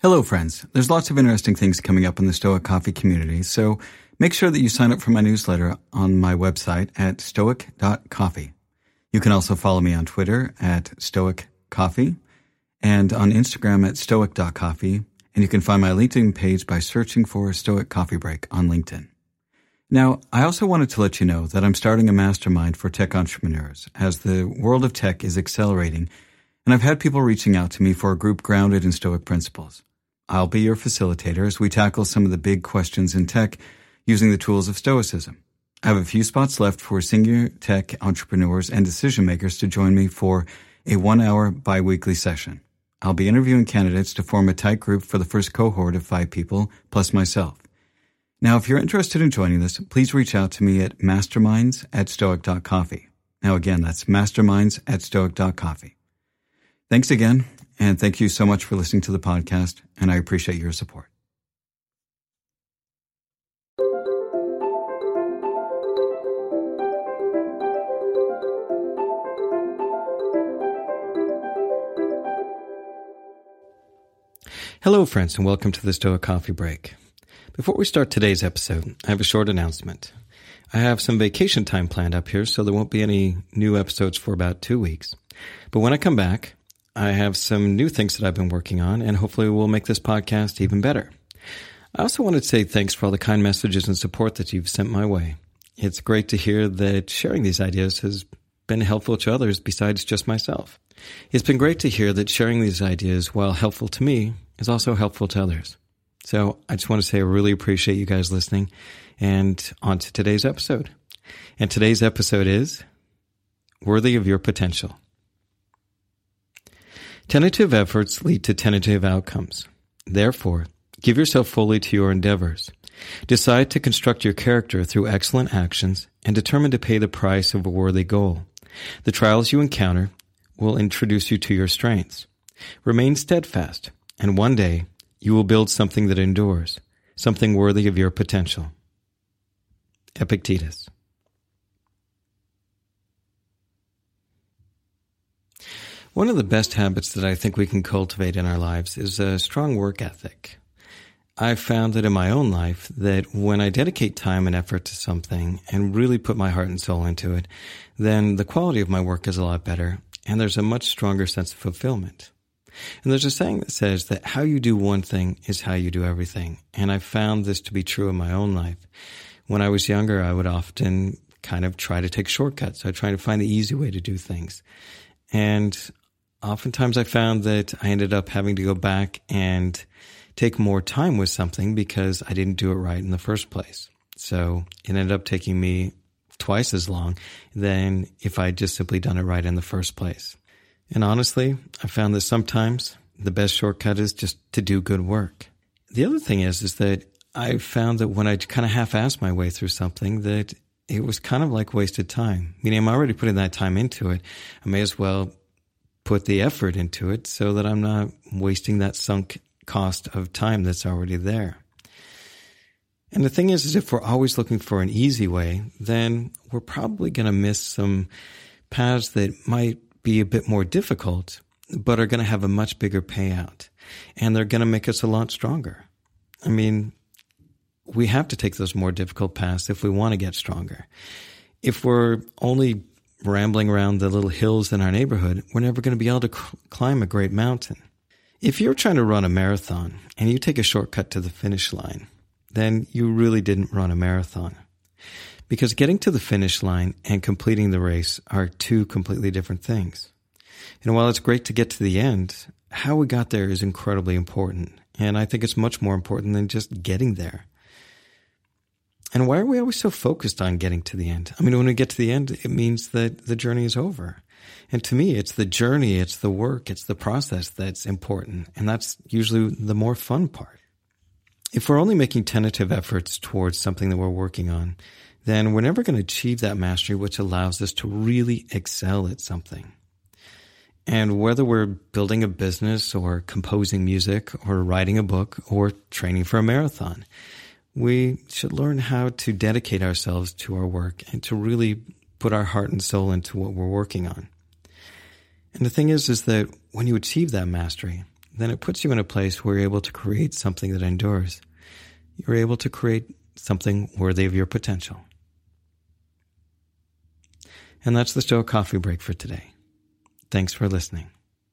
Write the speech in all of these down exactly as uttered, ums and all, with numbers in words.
Hello, friends. There's lots of interesting things coming up in the Stoic Coffee community, so make sure that you sign up for my newsletter on my website at stoic dot coffee. You can also follow me on Twitter at stoic coffee and on Instagram at stoic dot coffee, and you can find my LinkedIn page by searching for Stoic Coffee Break on LinkedIn. Now, I also wanted to let you know that I'm starting a mastermind for tech entrepreneurs as the world of tech is accelerating, and I've had people reaching out to me for a group grounded in Stoic principles. I'll be your facilitator as we tackle some of the big questions in tech using the tools of Stoicism. I have a few spots left for senior tech entrepreneurs and decision makers to join me for a one-hour bi-weekly session. I'll be interviewing candidates to form a tight group for the first cohort of five people, plus myself. Now, if you're interested in joining this, please reach out to me at masterminds at stoic dot coffee. Now, again, that's masterminds at stoic dot coffee. Thanks again, and thank you so much for listening to the podcast, and I appreciate your support. Hello, friends, and welcome to the Stoic Coffee Break. Before we start today's episode, I have a short announcement. I have some vacation time planned up here, so there won't be any new episodes for about two weeks. But when I come back, I have some new things that I've been working on, and hopefully we'll make this podcast even better. I also want to say thanks for all the kind messages and support that you've sent my way. It's great to hear that sharing these ideas has been helpful to others besides just myself. It's been great to hear that sharing these ideas, while helpful to me, is also helpful to others. So I just want to say I really appreciate you guys listening, and on to today's episode. And today's episode is Worthy of Your Potential. Tentative efforts lead to tentative outcomes. Therefore, give yourself fully to your endeavors. Decide to construct your character through excellent actions and determine to pay the price of a worthy goal. The trials you encounter will introduce you to your strengths. Remain steadfast, and one day you will build something that endures, something worthy of your potential. Epictetus. One of the best habits that I think we can cultivate in our lives is a strong work ethic. I've found that in my own life that when I dedicate time and effort to something and really put my heart and soul into it, then the quality of my work is a lot better, and there's a much stronger sense of fulfillment. And there's a saying that says that how you do one thing is how you do everything. And I found this to be true in my own life. When I was younger, I would often kind of try to take shortcuts. I'd try to find the easy way to do things. And oftentimes I found that I ended up having to go back and take more time with something because I didn't do it right in the first place. So it ended up taking me twice as long than if I had just simply done it right in the first place. And honestly, I found that sometimes the best shortcut is just to do good work. The other thing is, is that I found that when I kind of half-assed my way through something, that it was kind of like wasted time. Meaning I'm already putting that time into it. I may as well put the effort into it so that I'm not wasting that sunk cost of time that's already there. And the thing is, is if we're always looking for an easy way, then we're probably going to miss some paths that might be a bit more difficult, but are going to have a much bigger payout. And they're going to make us a lot stronger. I mean, we have to take those more difficult paths if we want to get stronger. If we're only rambling around the little hills in our neighborhood, we're never going to be able to cl- climb a great mountain. If you're trying to run a marathon and you take a shortcut to the finish line, then you really didn't run a marathon. Because getting to the finish line and completing the race are two completely different things. And while it's great to get to the end, how we got there is incredibly important. And I think it's much more important than just getting there. And why are we always so focused on getting to the end? I mean, when we get to the end, it means that the journey is over. And to me, it's the journey, it's the work, it's the process that's important. And that's usually the more fun part. If we're only making tentative efforts towards something that we're working on, then we're never going to achieve that mastery which allows us to really excel at something. And whether we're building a business or composing music or writing a book or training for a marathon, we should learn how to dedicate ourselves to our work and to really put our heart and soul into what we're working on. And the thing is, is that when you achieve that mastery, then it puts you in a place where you're able to create something that endures. You're able to create something worthy of your potential. And that's the Stoic Coffee Break for today. Thanks for listening.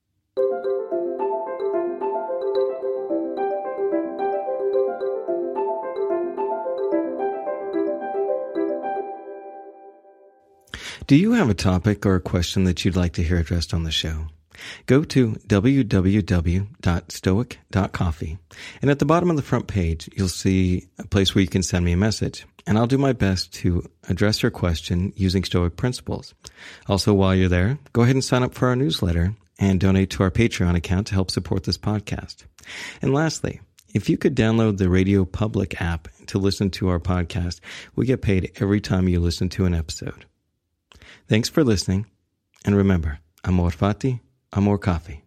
Do you have a topic or a question that you'd like to hear addressed on the show? Go to w w w dot stoic dot coffee, and at the bottom of the front page, you'll see a place where you can send me a message, and I'll do my best to address your question using Stoic principles. Also, while you're there, go ahead and sign up for our newsletter and donate to our Patreon account to help support this podcast. And lastly, if you could download the Radio Public app to listen to our podcast, we get paid every time you listen to an episode. Thanks for listening, and remember, amor fati, amor coffee.